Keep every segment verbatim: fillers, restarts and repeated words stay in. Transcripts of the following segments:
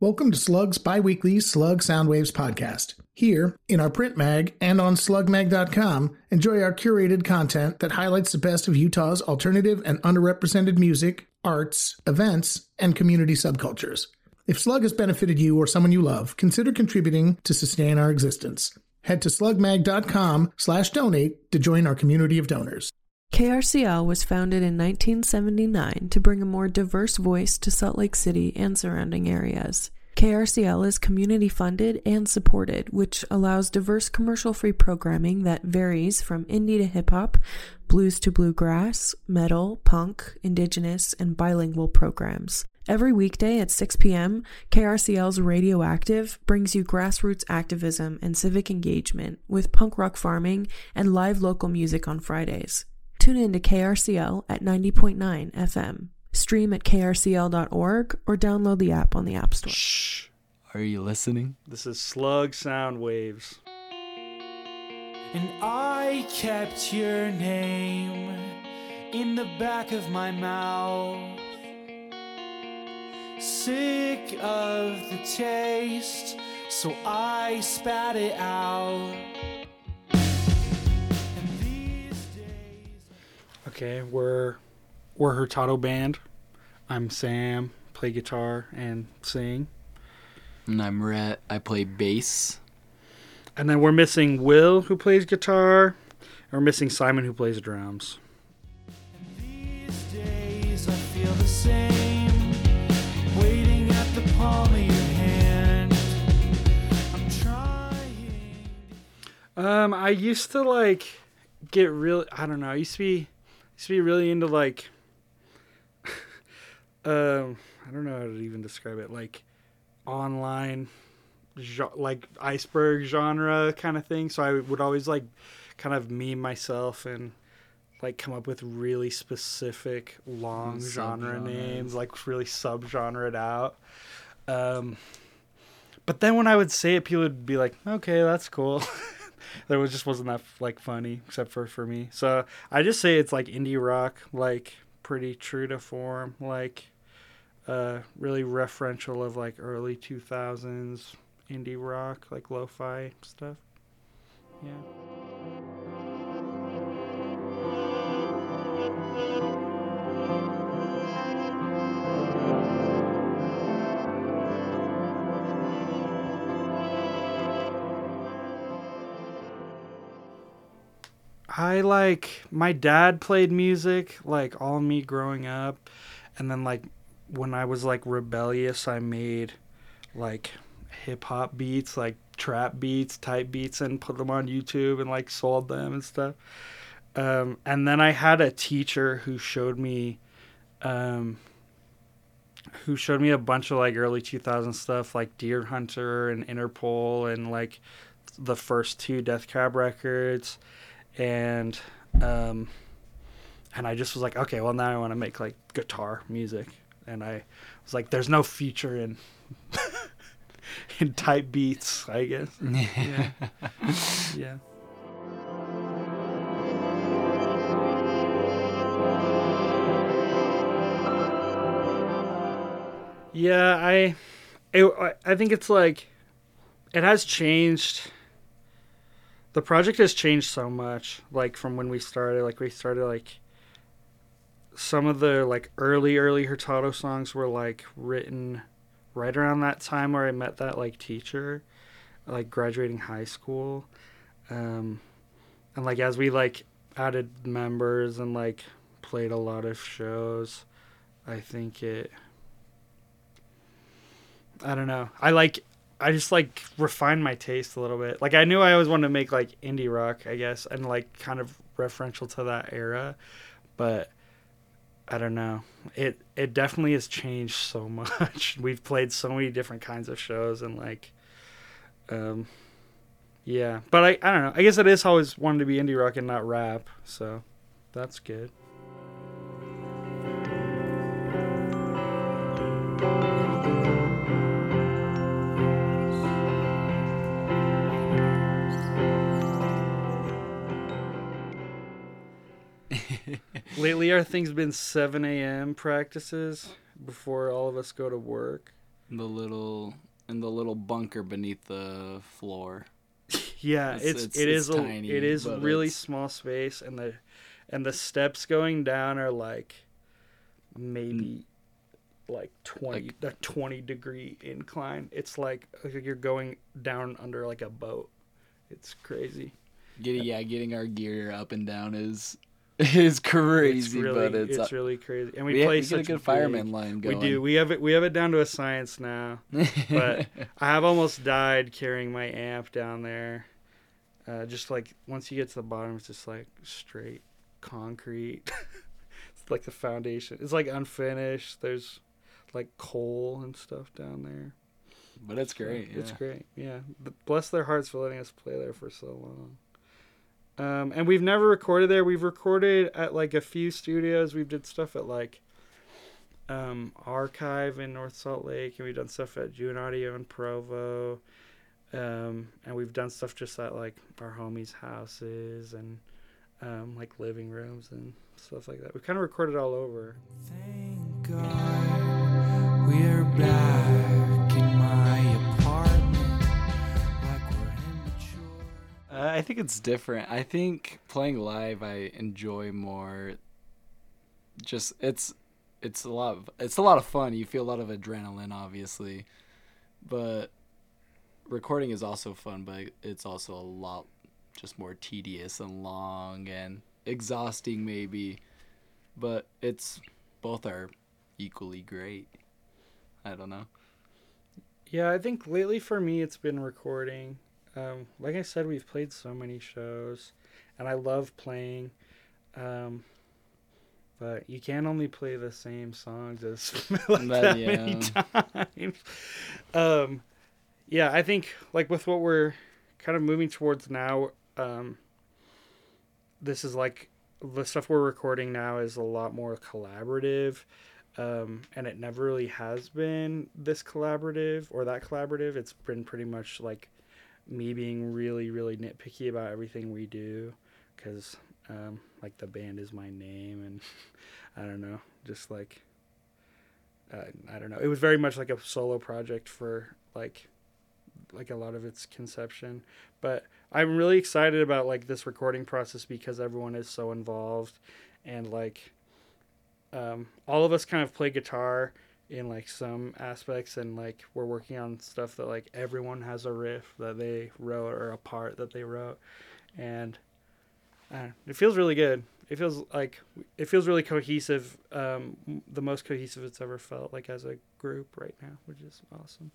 Welcome to Slug's bi-weekly Slug Soundwaves podcast. Here, in our print mag and on slug mag dot com, enjoy our curated content that highlights the best of Utah's alternative and underrepresented music, arts, events, and community subcultures. If Slug has benefited you or someone you love, consider contributing to sustain our existence. Head to slug mag dot com slash donate to join our community of donors. K R C L was founded in nineteen seventy-nine to bring a more diverse voice to Salt Lake City and surrounding areas. K R C L is community-funded and supported, which allows diverse commercial-free programming that varies from indie to hip-hop, blues to bluegrass, metal, punk, indigenous, and bilingual programs. Every weekday at six p.m., K R C L's Radioactive brings you grassroots activism and civic engagement with punk rock farming and live local music on Fridays. Tune in to K R C L at ninety point nine F M. Stream at k r c l dot org or download the app on the App Store. Shh. Are you listening? This is Slug Sound Waves. And I kept your name in the back of my mouth. Sick of the taste, so I spat it out. And these days... Okay, we're we're Hurtado Band. I'm Sam, play guitar and sing. And I'm Rhett, I play bass. And then we're missing Will, who plays guitar. And we're missing Simon, who plays drums. And these days I feel the same, waiting at the palm of your hand. I'm trying. Um, I used to like get really, I don't know, I used to be, used to be really into like, um, I don't know how to even describe it, like online, like iceberg genre kind of thing. So I would always like kind of meme myself and like come up with really specific long genre names, like really subgenre'd out. Um, but then when I would say it, people would be like, okay, that's cool. That was just wasn't that like funny, except for for me. So I just say it's like indie rock, like pretty true to form, like uh, really referential of like early two thousands indie rock, like lo-fi stuff. Yeah. I like, my dad played music, like all me growing up. And then like when I was like rebellious, I made like hip hop beats, like trap beats, type beats, and put them on YouTube and like sold them and stuff. Um, and then I had a teacher who showed me, um, who showed me a bunch of like early two thousands stuff, like Deer Hunter and Interpol and like the first two Death Cab records. And um, and I just was like, okay, well now I want to make like guitar music, and I was like, there's no future in in type beats, I guess. Yeah, yeah. Yeah, I, it, I think it's like, it has changed. The project has changed so much, like, from when we started. Like, we started, like, some of the, like, early, early Hurtado songs were, like, written right around that time where I met that, like, teacher, like, graduating high school. Um, and, like, as we, like, added members and, like, played a lot of shows, I think it... I don't know. I, like... I just, like, refined my taste a little bit. Like, I knew I always wanted to make, like, indie rock, I guess, and, like, kind of referential to that era. But, I don't know. It it definitely has changed so much. We've played so many different kinds of shows, and, like, um, yeah. But, I, I don't know. I guess it is always wanted to be indie rock and not rap, so that's good. Lately, our thing's been seven a.m. practices before all of us go to work. The little in the little bunker beneath the floor. Yeah, It's- it's, it's- it is it's a tiny, it is but really it's- small space, and the and the steps going down are like maybe like twenty Like- a twenty degree incline. It's like you're going down under like a boat. It's crazy. Getting yeah, getting our gear up and down is is crazy, It's really but it's, it's really crazy, and we, we, play we get such a good big- fireman line We going. do. We have it. We have it down to a science now. But I have almost died carrying my amp down there. Uh, just like once you get to the bottom, it's just like straight concrete. It's like the foundation. It's like unfinished. There's like coal and stuff down there. but it's great. It's yeah. great. Yeah. But bless their hearts for letting us play there for so long. Um, and we've never recorded there. We've recorded at like a few studios. We've did stuff at like um, Archive in North Salt Lake, and we've done stuff at June Audio in Provo. Um, and we've done stuff just at like our homies' houses and um, like living rooms and stuff like that. We kind of recorded all over. Thank God we're back in my apartment like we're immature. Uh, I think it's different. I think playing live, I enjoy more. Just it's it's a lot. Of, it's a lot of fun. You feel a lot of adrenaline, obviously, but recording is also fun. But it's also a lot just more tedious and long and exhausting, maybe. But it's both are equally great. I don't know. Yeah, I think lately for me it's been recording. Um, like I said, we've played so many shows, and I love playing. Um, but you can't only play the same songs as like That- that yeah. many times. Um, yeah, I think like with what we're kind of moving towards now, um, this is like the stuff we're recording now is a lot more collaborative. Um, and it never really has been this collaborative or that collaborative. It's been pretty much like me being really, really nitpicky about everything we do, because um, like the band is my name, and I don't know, just like uh, I don't know. It was very much like a solo project for like like a lot of its conception, but I'm really excited about like this recording process because everyone is so involved, and like um, all of us kind of play guitar in like some aspects, and like we're working on stuff that like everyone has a riff that they wrote or a part that they wrote, and uh, it feels really good. It feels like it feels really cohesive, um, the most cohesive it's ever felt like as a group right now, which is awesome.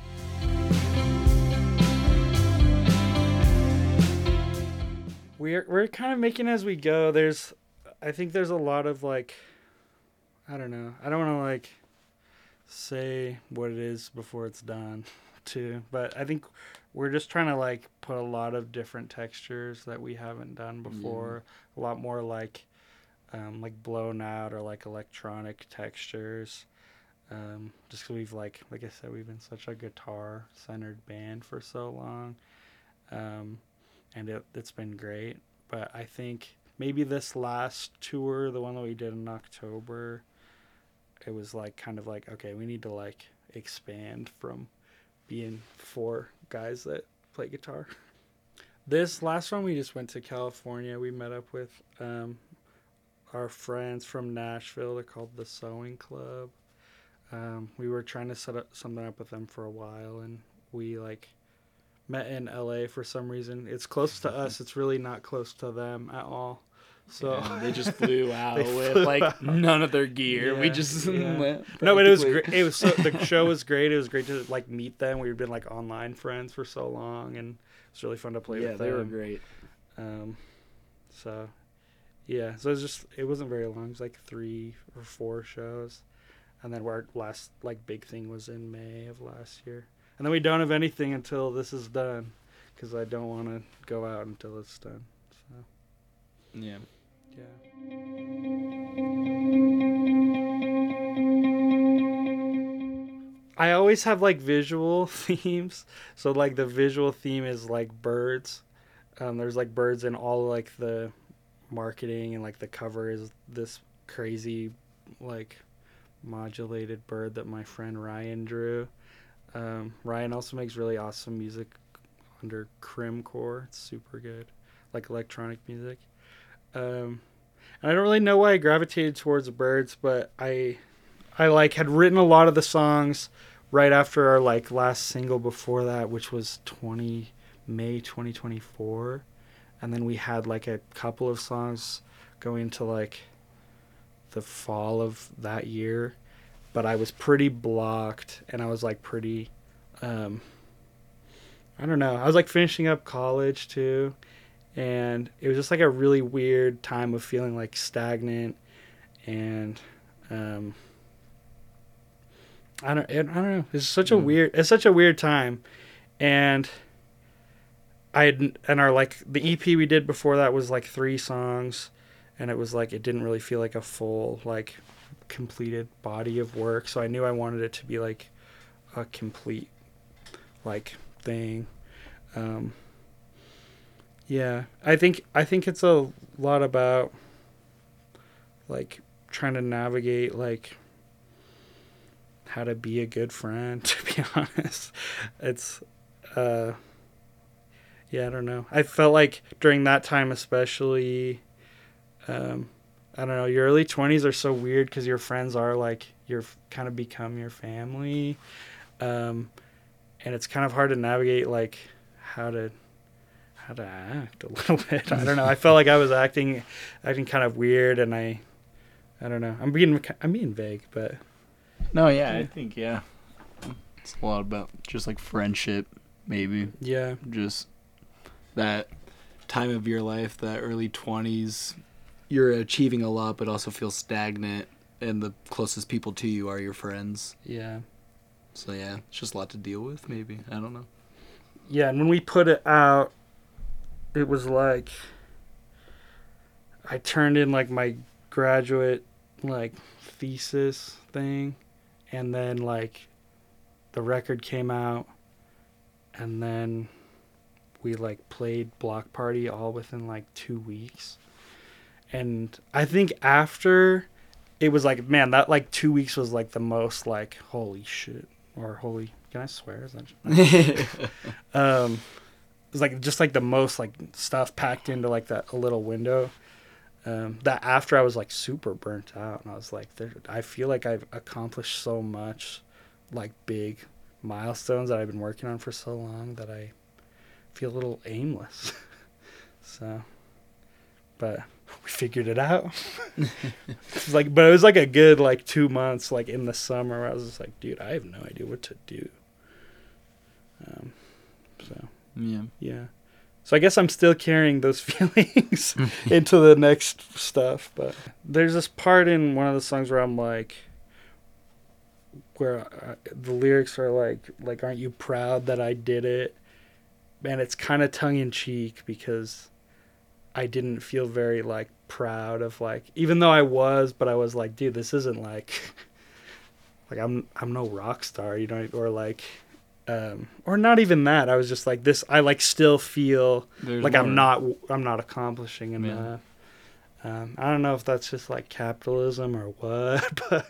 We're we're kind of making as we go. There's, I think there's a lot of like, I don't know. I don't want to like say what it is before it's done too, but I think we're just trying to like put a lot of different textures that we haven't done before. A lot more like um, like blown out or like electronic textures. Um, just 'cause we've like like I said, we've been such a guitar centered band for so long. Um, and it, it's been great. But I think maybe this last tour, the one that we did in October, it was like kind of like, okay, we need to like expand from being four guys that play guitar. This last one, we just went to California. We met up with um, our friends from Nashville. They're called the Sewing Club. Um, we were trying to set up something up with them for a while, and we like met in L A for some reason. It's close to us. It's really not close to them at all. So Yeah, they just flew out They with flew like out. none of their gear. we Yeah, just yeah. went. No, but it was practically. great. It was so, the show was great. It was great to like meet them. We've been like online friends for so long, and it's really fun to play Yeah, with they them. were great. Um, so yeah, so it was just it wasn't very long. It was like three or four shows, and then our last like big thing was in May of last year, and then we don't have anything until this is done, because I don't want to go out until it's done. So Yeah. yeah. I always have like visual themes. So like the visual theme is like birds. Um, there's like birds in all like the marketing, and like the cover is this crazy like modulated bird that my friend Ryan drew. Um, Ryan also makes really awesome music under Crimcore. It's super good, like electronic music. Um, and I don't really know why I gravitated towards the Byrds, but I, I like had written a lot of the songs right after our like last single before that, which was twenty May twenty twenty-four, and then we had like a couple of songs going to like the fall of that year, but I was pretty blocked, and I was like pretty, um, I don't know, I was like finishing up college too, and it was just like a really weird time of feeling like stagnant, and um, I don't, I don't know, it's such a Mm. weird, it's such a weird time, and I had, and our like the E P we did before that was like three songs, and it was like it didn't really feel like a full like completed body of work, so I knew I wanted it to be like a complete like thing. Um, yeah, I think I think it's a lot about like trying to navigate like how to be a good friend. To be honest, it's uh, yeah, I don't know. I felt like during that time especially. Um, I don't know. Your early twenties are so weird because your friends are like you're kind of become your family, um, and it's kind of hard to navigate like how to how to act a little bit. I don't know. I felt like I was acting acting kind of weird, and I I don't know. I'm being I'm being vague, but No, yeah, I think yeah, it's a lot about just like friendship, maybe yeah, just that time of your life, that early twenties. You're achieving a lot, but also feel stagnant, and the closest people to you are your friends. yeah, So yeah, it's just a lot to deal with. Maybe I don't know. yeah. And when we put it out, it was like I turned in like my graduate like thesis thing, and then like the record came out, and then we like played Block Party all within like two weeks. And I think after it was like, man, that like two weeks was like the most like holy shit or holy, can I swear? Is that um it was like just like the most like stuff packed into like that a little window. Um, that after I was like super burnt out, and I was like, there, I feel like I've accomplished so much, like big milestones that I've been working on for so long that I feel a little aimless. So, but we figured it out. It's like, but it was like a good like two months, like in the summer, where I was just like, dude, I have no idea what to do. Um, so Yeah. yeah. So I guess I'm still carrying those feelings into the next stuff. But there's this part in one of the songs where I'm like, where uh, the lyrics are like, like, aren't you proud that I did it? And it's kind of tongue in cheek because I didn't feel very like proud of like, even though I was, but I was like, dude, this isn't like, like I'm I'm no rock star, you know, or like. Um, or not even that. I was just like this. I like still feel There's like more. I'm not. I'm not accomplishing enough. Yeah. Um, I don't know if that's just like capitalism or what, but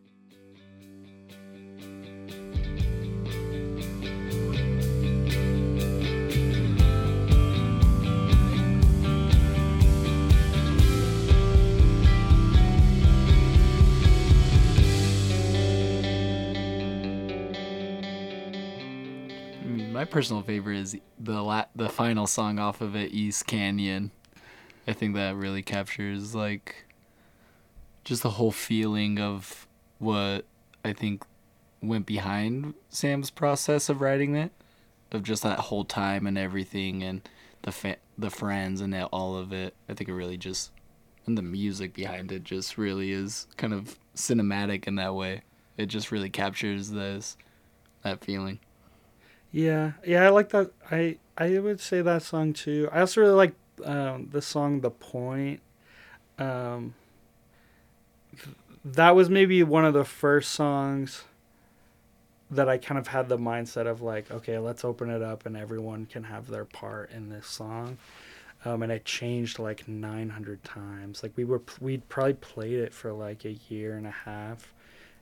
I mean, my personal favorite is the la- the final song off of it, East Canyon. I think that really captures like just the whole feeling of what I think went behind Sam's process of writing it, of just that whole time and everything, and the fa- the friends and all of it. I think it really just, and the music behind it just really is kind of cinematic in that way. It just really captures this that feeling. yeah, yeah, I like that. I I would say that song too. I also really like um, the song "The Point." Um, th- that was maybe one of the first songs that I kind of had the mindset of like, okay, let's open it up and everyone can have their part in this song. Um, and it changed like nine hundred times. Like we were, we'd probably played it for like a year and a half,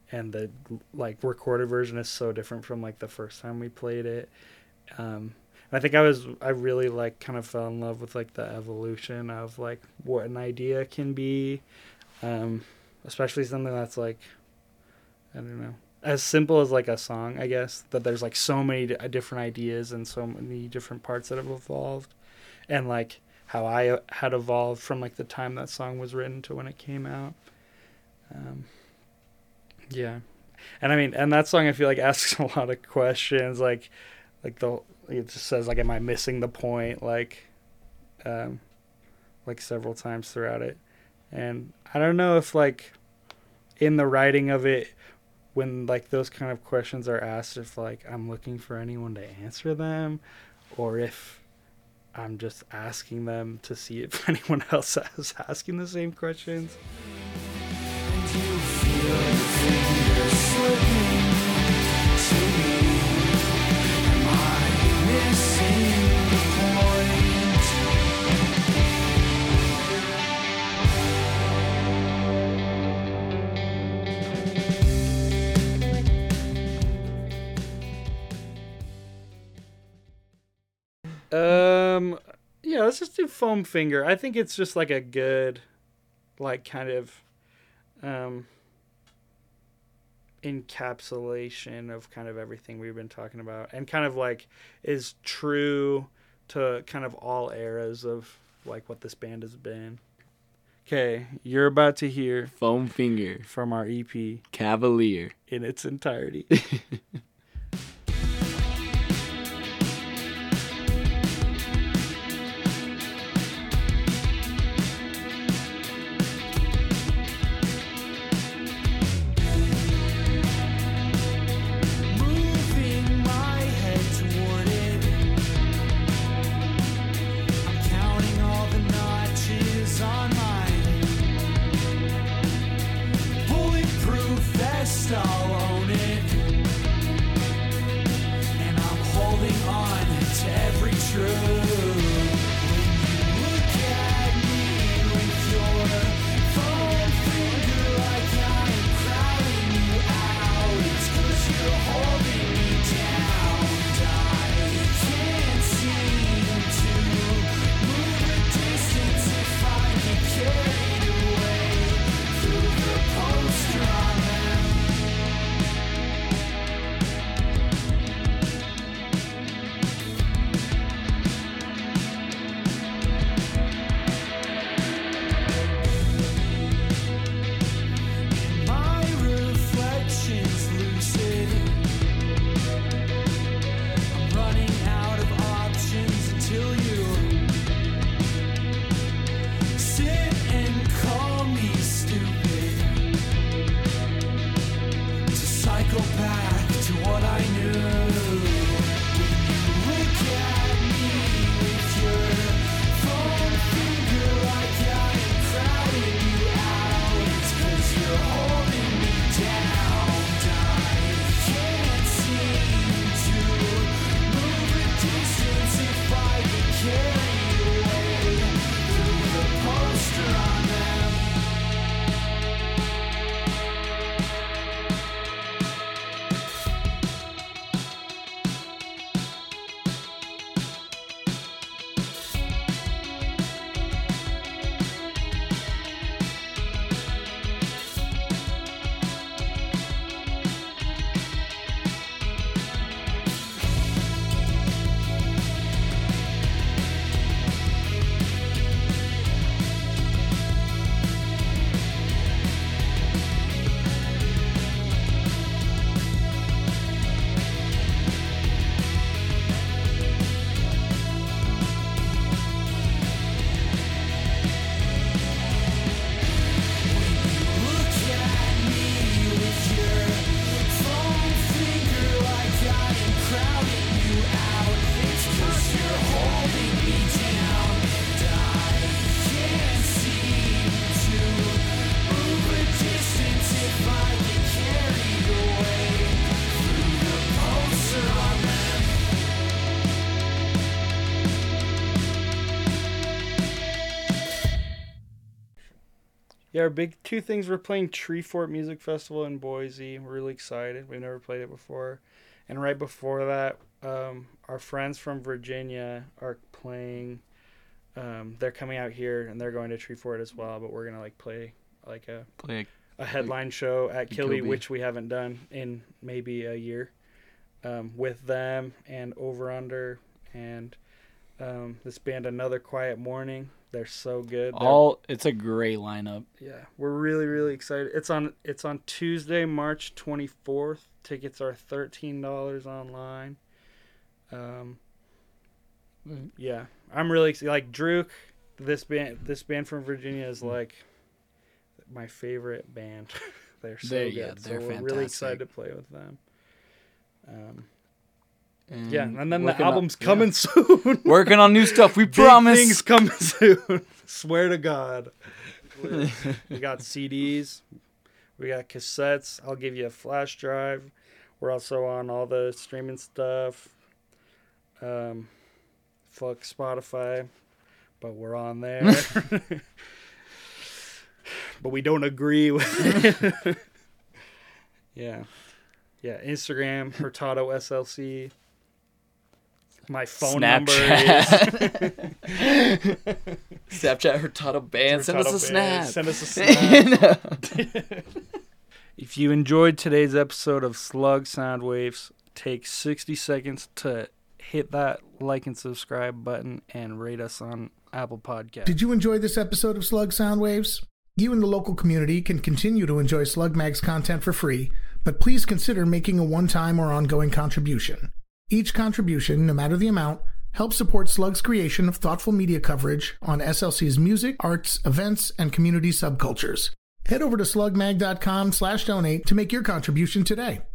and the like recorded version is so different from like the first time we played it. Um, and I think I was I really like kind of fell in love with like the evolution of like what an idea can be, um, especially something that's like, I don't know, as simple as like a song, I guess, that there's like so many d- different ideas and so many different parts that have evolved, and like how I had evolved from like the time that song was written to when it came out. Um, yeah. And I mean, and that song I feel like asks a lot of questions, like, like the, it just says like, am I missing the point? Like, um, like several times throughout it. And I don't know if like in the writing of it, when like those kind of questions are asked, if like I'm looking for anyone to answer them, or if I'm just asking them to see if anyone else is asking the same questions. And you feel your fingers slipping to me. Am I missing the point? Um, yeah, let's just do Foam Finger. I think it's just like a good, like kind of, um, encapsulation of kind of everything we've been talking about, and kind of like is true to kind of all eras of like what this band has been. Okay, you're about to hear Foam Finger, from our E P Cavalier. in its entirety. Moving my head toward it. I'm counting all the notches on my bulletproof vest. I'll own it. Yeah, our big two things, we're playing Tree Fort Music Festival in Boise. We're really excited. We've never played it before. And right before that, um, our friends from Virginia are playing. Um, they're coming out here, and they're going to Tree Fort as well. But we're going to like play like a, Play a, a headline show at Kilby, Kilby. which we haven't done in maybe a year, um, with them and Over Under and um, this band Another Quiet Morning. They're so good. They're, all it's a great lineup. yeah, we're really really excited. It's on it's on Tuesday, March twenty-fourth. Tickets are thirteen dollars online. Um, yeah, I'm really excited. Like Druk, this band this band from Virginia is like my favorite band. They're so They're- good. yeah, so they're we're really fantastic. excited to play with them. Um, And yeah, and then the working on- album's yeah. coming soon. Working on new stuff. We Big promise. things coming soon. Swear to God. We got C Ds. We got cassettes. I'll give you a flash drive. We're also on all the streaming stuff. Um, fuck Spotify, but we're on there. But we don't agree with it. Yeah. Yeah, Instagram, Hurtado S L C. My phone number is Snapchat. Snapchat Hurtado Band. Send us a Hurtado snap. Band. Send us a snap. If you enjoyed today's episode of Slug Soundwaves, take sixty seconds to hit that like and subscribe button and rate us on Apple Podcasts. Did you enjoy this episode of Slug Soundwaves? You and the local community can continue to enjoy Slug Mag's content for free, but please consider making a one-time or ongoing contribution. Each contribution, no matter the amount, helps support Slug's creation of thoughtful media coverage on S L C's music, arts, events, and community subcultures. Head over to slugmag.com slash donate to make your contribution today.